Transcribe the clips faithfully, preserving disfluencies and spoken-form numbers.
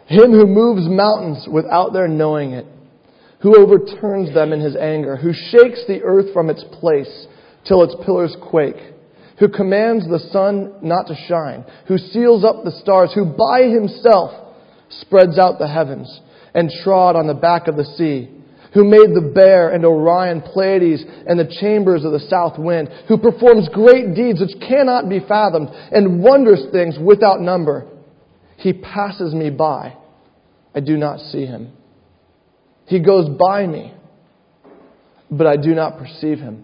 Him who moves mountains without their knowing it, who overturns them in his anger, who shakes the earth from its place till its pillars quake, who commands the sun not to shine, who seals up the stars, who by himself spreads out the heavens and trod on the back of the sea, who made the Bear and Orion, Pleiades, and the chambers of the south wind, who performs great deeds which cannot be fathomed, and wondrous things without number. He passes me by. I do not see him. He goes by me, but I do not perceive him.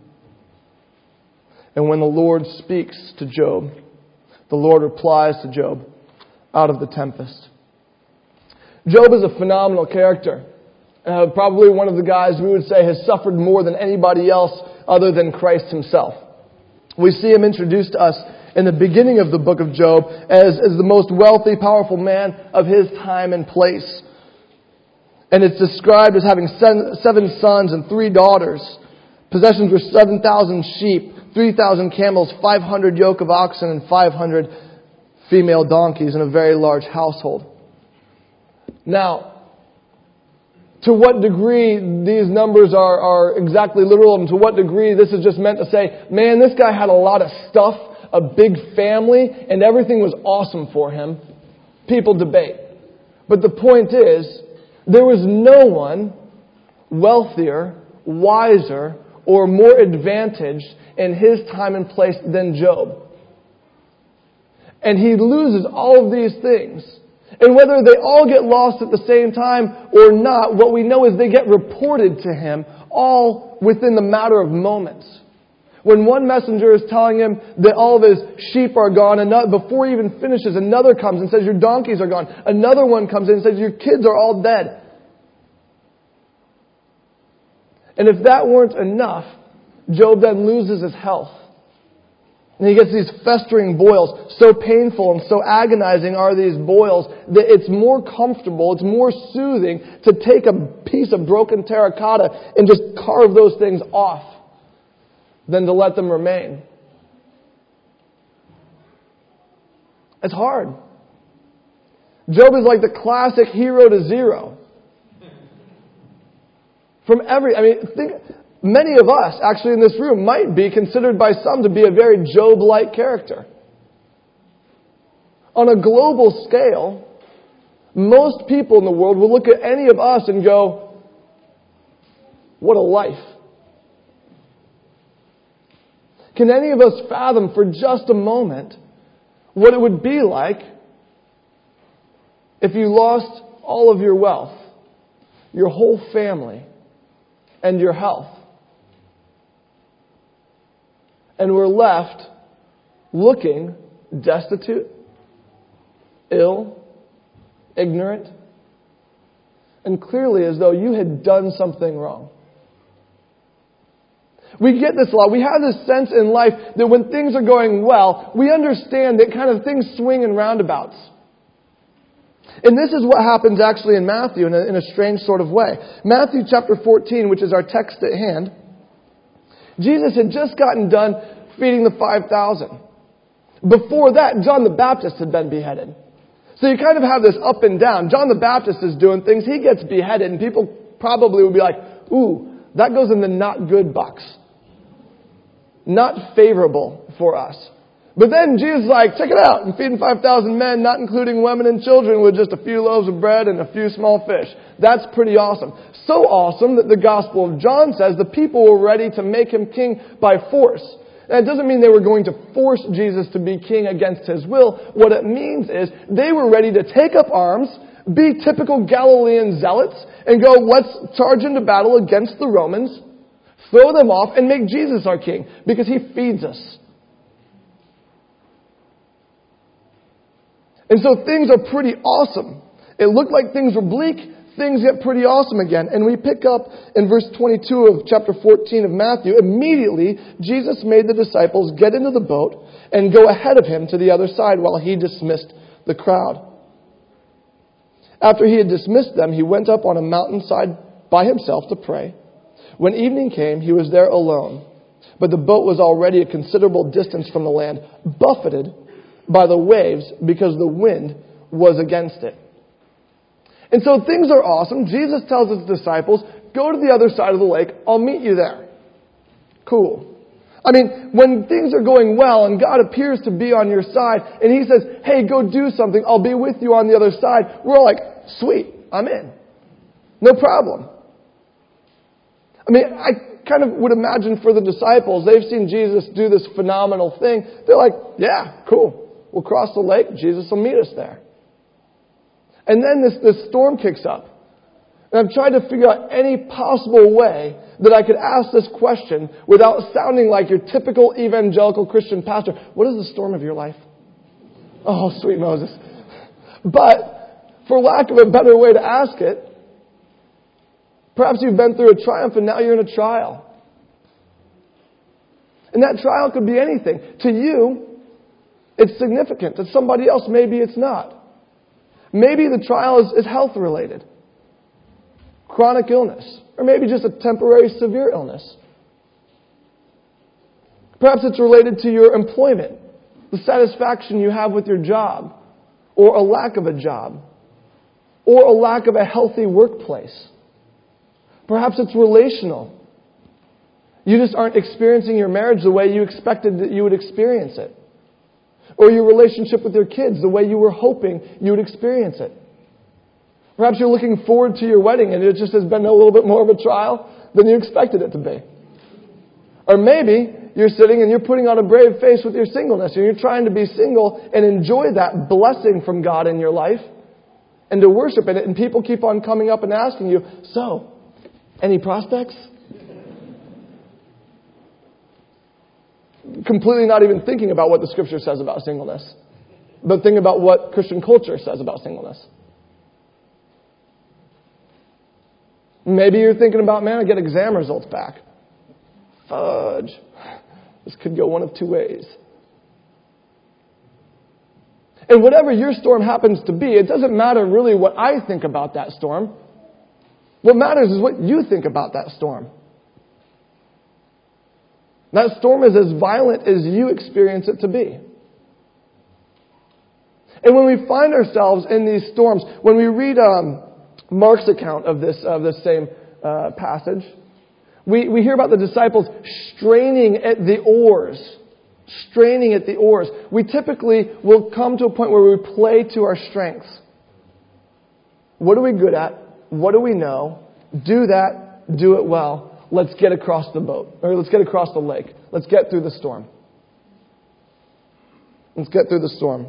And when the Lord speaks to Job, the Lord replies to Job out of the tempest. Job is a phenomenal character. Uh, probably one of the guys we would say has suffered more than anybody else other than Christ himself. We see him introduced to us in the beginning of the book of Job as, as the most wealthy, powerful man of his time and place. And it's described as having seven, seven sons and three daughters. Possessions were seven thousand sheep, three thousand camels, five hundred yoke of oxen, and five hundred female donkeys in a very large household. Now, to what degree these numbers are, are exactly literal, and to what degree this is just meant to say, man, this guy had a lot of stuff, a big family, and everything was awesome for him, people debate. But the point is, there was no one wealthier, wiser, or more advantaged in his time and place than Job. And he loses all of these things. And whether they all get lost at the same time or not, what we know is they get reported to him all within the matter of moments. When one messenger is telling him that all of his sheep are gone, another, before he even finishes, another comes and says, your donkeys are gone. Another one comes in and says, your kids are all dead. And if that weren't enough, Job then loses his health. And he gets these festering boils. So painful and so agonizing are these boils that it's more comfortable, it's more soothing to take a piece of broken terracotta and just carve those things off than to let them remain. It's hard. Job is like the classic hero to zero. From every, I mean, think, many of us actually in this room might be considered by some to be a very Job-like character. On a global scale, most people in the world will look at any of us and go, what a life. Can any of us fathom for just a moment what it would be like if you lost all of your wealth, your whole family, and your health, and were left looking destitute, ill, ignorant, and clearly as though you had done something wrong? We get this a lot. We have this sense in life that when things are going well, we understand that kind of things swing in roundabouts. And this is what happens actually in Matthew in a, in a strange sort of way. Matthew chapter fourteen, which is our text at hand, Jesus had just gotten done feeding the five thousand. Before that, John the Baptist had been beheaded. So you kind of have this up and down. John the Baptist is doing things. He gets beheaded, and people probably would be like, ooh, that goes in the not good box. Not favorable for us. But then Jesus is like, check it out. I'm feeding five thousand men, not including women and children, with just a few loaves of bread and a few small fish. That's pretty awesome. So awesome that the Gospel of John says the people were ready to make him king by force. And it doesn't mean they were going to force Jesus to be king against his will. What it means is they were ready to take up arms, be typical Galilean zealots, and go, let's charge into battle against the Romans, throw them off, and make Jesus our king, because he feeds us. And so things are pretty awesome. It looked like things were bleak. Things get pretty awesome again. And we pick up in verse twenty-two of chapter fourteen of Matthew. Immediately, Jesus made the disciples get into the boat and go ahead of him to the other side while he dismissed the crowd. After he had dismissed them, he went up on a mountainside by himself to pray. When evening came, he was there alone. But the boat was already a considerable distance from the land, buffeted by the waves because the wind was against it. And so things are awesome. Jesus tells his disciples, go to the other side of the lake. I'll meet you there. Cool. I mean, when things are going well and God appears to be on your side and he says, hey, go do something. I'll be with you on the other side. We're all like, sweet, I'm in. No problem. I mean, I kind of would imagine for the disciples, they've seen Jesus do this phenomenal thing. They're like, yeah, cool. We'll cross the lake. Jesus will meet us there. And then this, this storm kicks up. And I've tried to figure out any possible way that I could ask this question without sounding like your typical evangelical Christian pastor. What is the storm of your life? Oh, sweet Moses. But for lack of a better way to ask it, perhaps you've been through a triumph and now you're in a trial. And that trial could be anything. To you, it's significant. To somebody else, maybe it's not. Maybe the trial is, is health related. Chronic illness. Or maybe just a temporary severe illness. Perhaps it's related to your employment. The satisfaction you have with your job. Or a lack of a job. Or a lack of a healthy workplace. Perhaps it's relational. You just aren't experiencing your marriage the way you expected that you would experience it. Or your relationship with your kids the way you were hoping you would experience it. Perhaps you're looking forward to your wedding and it just has been a little bit more of a trial than you expected it to be. Or maybe you're sitting and you're putting on a brave face with your singleness and you're trying to be single and enjoy that blessing from God in your life and to worship in it, and people keep on coming up and asking you, so, any prospects? Completely not even thinking about what the Scripture says about singleness, but thinking about what Christian culture says about singleness. Maybe you're thinking about, man, I get exam results back. Fudge. This could go one of two ways. And whatever your storm happens to be, it doesn't matter really what I think about that storm. What matters is what you think about that storm. That storm is as violent as you experience it to be. And when we find ourselves in these storms, when we read um, Mark's account of this of this same uh, passage, we, we hear about the disciples straining at the oars. Straining at the oars. We typically will come to a point where we play to our strengths. What are we good at? What do we know? Do that. Do it well. Let's get across the boat. Or let's get across the lake. Let's get through the storm. Let's get through the storm.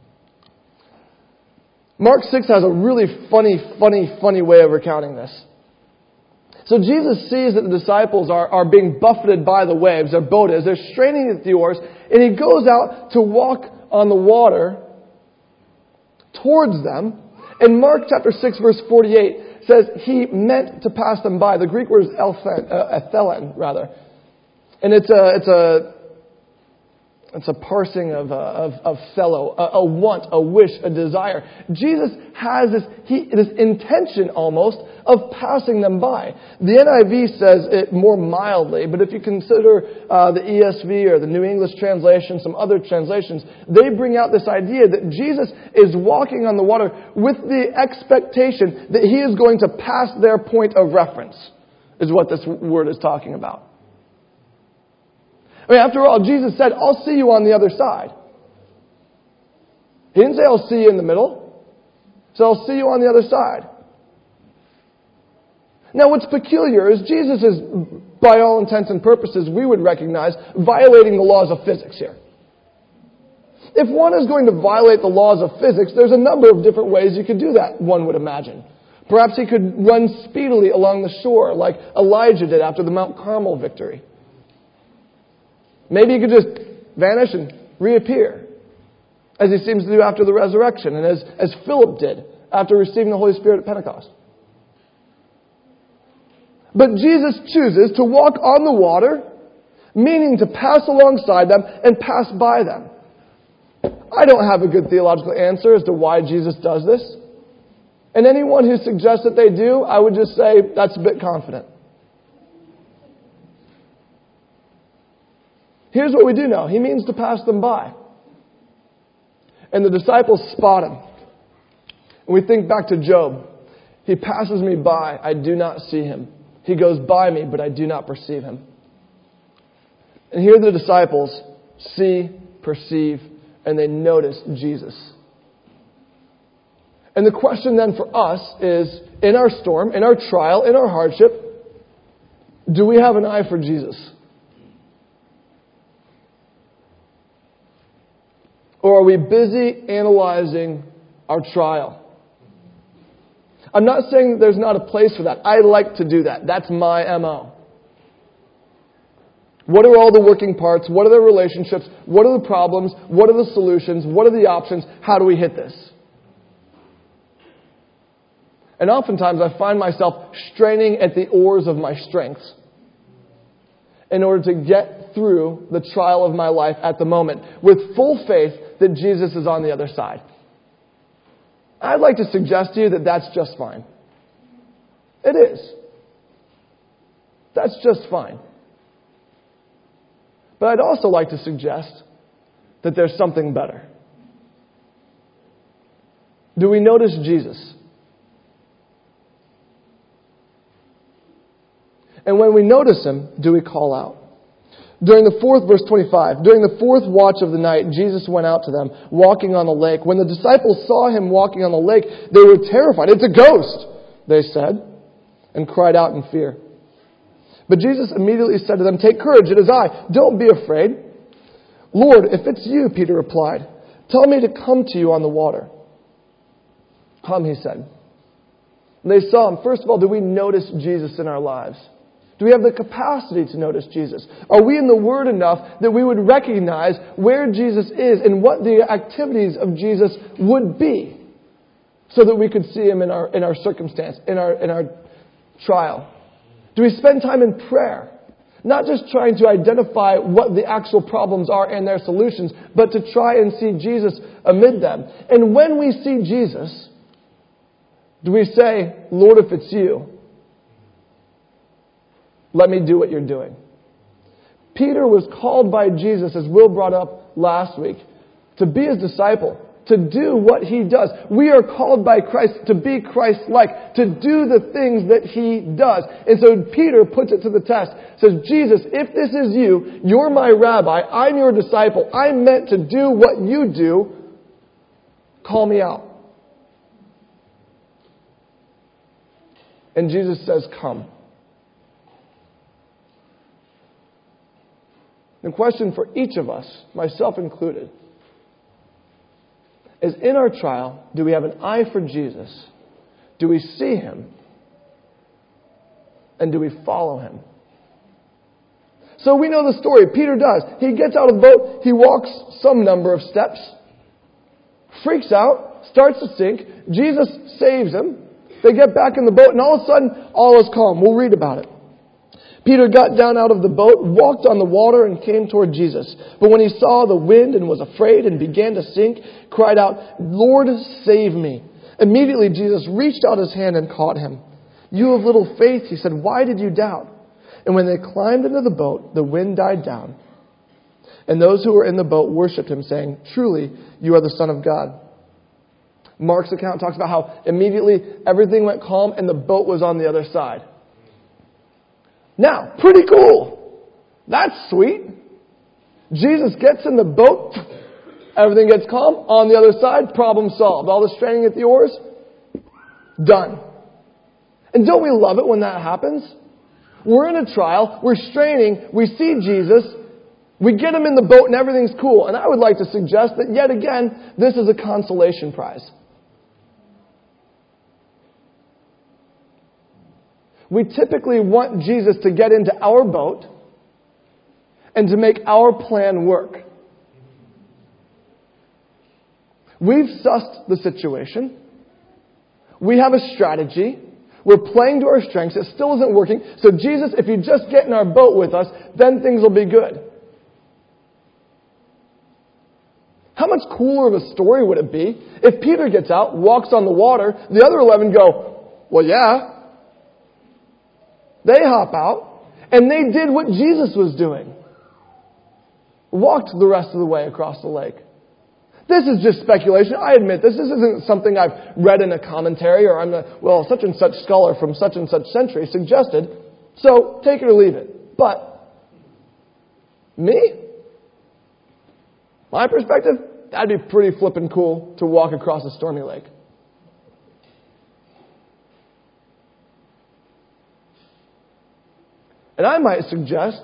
Mark six has a really funny, funny, funny way of recounting this. So Jesus sees that the disciples are, are being buffeted by the waves. Their boat is. They're straining at the oars. And he goes out to walk on the water towards them. And Mark chapter six verse forty-eight says he meant to pass them by. The Greek word is elphen, uh, ethelen, rather. And it's a, it's a, it's a parsing of, uh, of, of fellow, a, a want, a wish, a desire. Jesus has this, he, this intention almost of passing them by. The N I V says it more mildly, but if you consider uh, the E S V or the New English translation, some other translations, they bring out this idea that Jesus is walking on the water with the expectation that he is going to pass their point of reference, is what this word is talking about. I mean, after all, Jesus said, I'll see you on the other side. He didn't say, I'll see you in the middle. He said, I'll see you on the other side. Now, what's peculiar is Jesus is, by all intents and purposes, we would recognize, violating the laws of physics here. If one is going to violate the laws of physics, there's a number of different ways you could do that, one would imagine. Perhaps he could run speedily along the shore like Elijah did after the Mount Carmel victory. Maybe he could just vanish and reappear, as he seems to do after the resurrection, and as, as Philip did after receiving the Holy Spirit at Pentecost. But Jesus chooses to walk on the water, meaning to pass alongside them and pass by them. I don't have a good theological answer as to why Jesus does this. And anyone who suggests that they do, I would just say that's a bit confident. Here's what we do know. He means to pass them by. And the disciples spot him. And we think back to Job. He passes me by. I do not see him. He goes by me, but I do not perceive him. And here the disciples see, perceive, and they notice Jesus. And the question then for us is, in our storm, in our trial, in our hardship, do we have an eye for Jesus? Or are we busy analyzing our trial? I'm not saying there's not a place for that. I like to do that. That's my M O. What are all the working parts? What are the relationships? What are the problems? What are the solutions? What are the options? How do we hit this? And oftentimes I find myself straining at the oars of my strengths in order to get through the trial of my life at the moment with full faith that Jesus is on the other side. I'd like to suggest to you that that's just fine. It is. That's just fine. But I'd also like to suggest that there's something better. Do we notice Jesus? And when we notice him, do we call out? During the fourth, verse twenty-five, during the fourth watch of the night, Jesus went out to them, walking on the lake. When the disciples saw him walking on the lake, they were terrified. It's a ghost, they said, and cried out in fear. But Jesus immediately said to them, take courage, it is I. Don't be afraid. Lord, if it's you, Peter replied, tell me to come to you on the water. Come, he said. And they saw him. First of all, do we notice Jesus in our lives? Do we have the capacity to notice Jesus? Are we in the Word enough that we would recognize where Jesus is and what the activities of Jesus would be so that we could see him in our in our circumstance, in our in our trial? Do we spend time in prayer? Not just trying to identify what the actual problems are and their solutions, but to try and see Jesus amid them. And when we see Jesus, do we say, Lord, if it's you, let me do what you're doing? Peter was called by Jesus, as Will brought up last week, to be his disciple, to do what he does. We are called by Christ to be Christ-like, to do the things that he does. And so Peter puts it to the test. Says, Jesus, if this is you, you're my rabbi, I'm your disciple, I'm meant to do what you do, call me out. And Jesus says, come. The question for each of us, myself included, is in our trial, do we have an eye for Jesus? Do we see him? And do we follow him? So we know the story. Peter does. He gets out of the boat. He walks some number of steps. Freaks out. Starts to sink. Jesus saves him. They get back in the boat and all of a sudden, all is calm. We'll read about it. Peter got down out of the boat, walked on the water, and came toward Jesus. But when he saw the wind and was afraid and began to sink, cried out, Lord, save me. Immediately Jesus reached out his hand and caught him. You of little faith, he said, why did you doubt? And when they climbed into the boat, the wind died down. And those who were in the boat worshipped him, saying, truly, you are the Son of God. Mark's account talks about how immediately everything went calm and the boat was on the other side. Now, pretty cool. That's sweet. Jesus gets in the boat. Everything gets calm. On the other side, problem solved. All the straining at the oars, done. And don't we love it when that happens? We're in a trial. We're straining. We see Jesus. We get him in the boat and everything's cool. And I would like to suggest that yet again, this is a consolation prize. We typically want Jesus to get into our boat and to make our plan work. We've sussed the situation. We have a strategy. We're playing to our strengths. It still isn't working. So Jesus, if you just get in our boat with us, then things will be good. How much cooler of a story would it be if Peter gets out, walks on the water, the other eleven go, well, yeah. They hop out, and they did what Jesus was doing. Walked the rest of the way across the lake. This is just speculation. I admit this. This isn't something I've read in a commentary or I'm a, well, such and such scholar from such and such century suggested. So take it or leave it. But me? My perspective? That'd be pretty flippin' cool to walk across a stormy lake. And I might suggest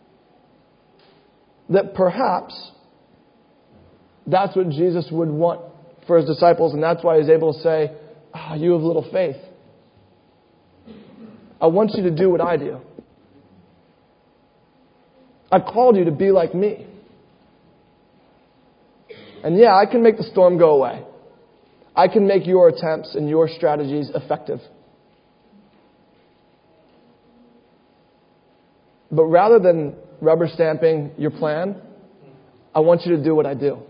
that perhaps that's what Jesus would want for his disciples, and that's why he's able to say, ah, you have little faith. I want you to do what I do. I've called you to be like me. And yeah, I can make the storm go away. I can make your attempts and your strategies effective. But rather than rubber stamping your plan, I want you to do what I do.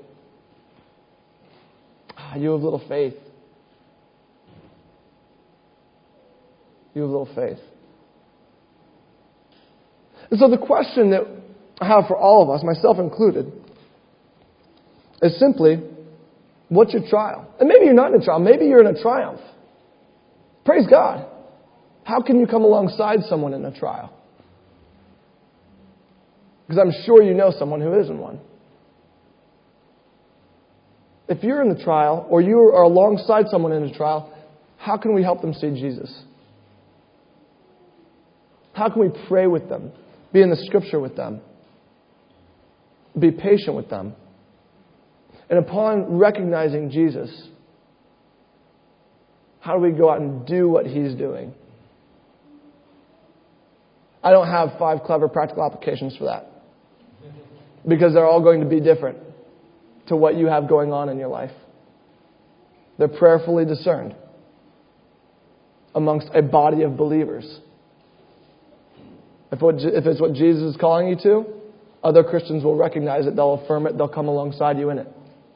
Ah, you have little faith. You have little faith. And so the question that I have for all of us, myself included, is simply, what's your trial? And maybe you're not in a trial. Maybe you're in a triumph. Praise God. How can you come alongside someone in a trial? Because I'm sure you know someone who is in one. If you're in the trial, or you are alongside someone in a trial, how can we help them see Jesus? How can we pray with them? Be in the Scripture with them? Be patient with them? And upon recognizing Jesus, how do we go out and do what He's doing? I don't have five clever practical applications for that. Because they're all going to be different to what you have going on in your life. They're prayerfully discerned amongst a body of believers. If, what, if it's what Jesus is calling you to, other Christians will recognize it, they'll affirm it, they'll come alongside you in it.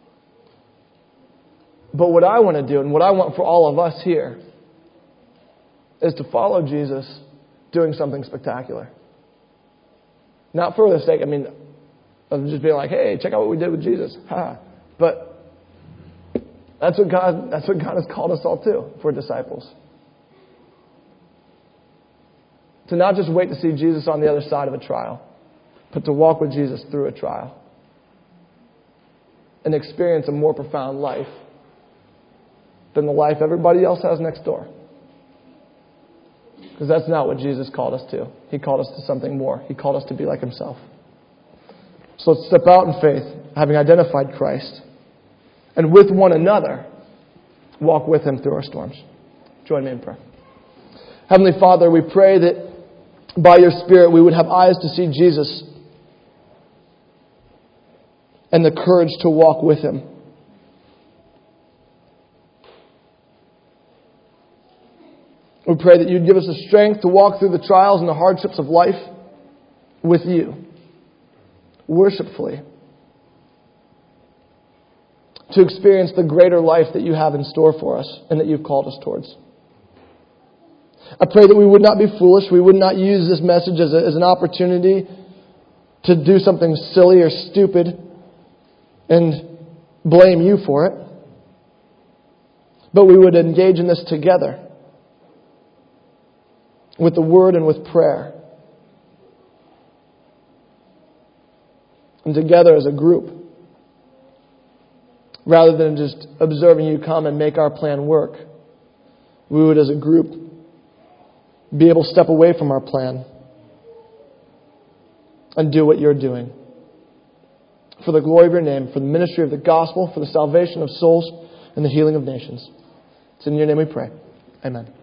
But what I want to do, and what I want for all of us here, is to follow Jesus doing something spectacular. Not for the sake, I mean, of just being like, hey, check out what we did with Jesus. Ha. But that's what God that's what God has called us all to, for disciples. To not just wait to see Jesus on the other side of a trial, but to walk with Jesus through a trial. And experience a more profound life than the life everybody else has next door. Because that's not what Jesus called us to. He called us to something more. He called us to be like Himself. So let's step out in faith, having identified Christ, and with one another, walk with Him through our storms. Join me in prayer. Heavenly Father, we pray that by Your Spirit we would have eyes to see Jesus and the courage to walk with Him. We pray that You'd give us the strength to walk through the trials and the hardships of life with You, worshipfully, to experience the greater life that You have in store for us and that You've called us towards. I pray that we would not be foolish. We would not use this message as, a, as an opportunity to do something silly or stupid and blame You for it. But we would engage in this together with the Word and with prayer. And together as a group. Rather than just observing You come and make our plan work, we would as a group be able to step away from our plan and do what You're doing. For the glory of Your name, for the ministry of the gospel, for the salvation of souls and the healing of nations. It's in Your name we pray. Amen.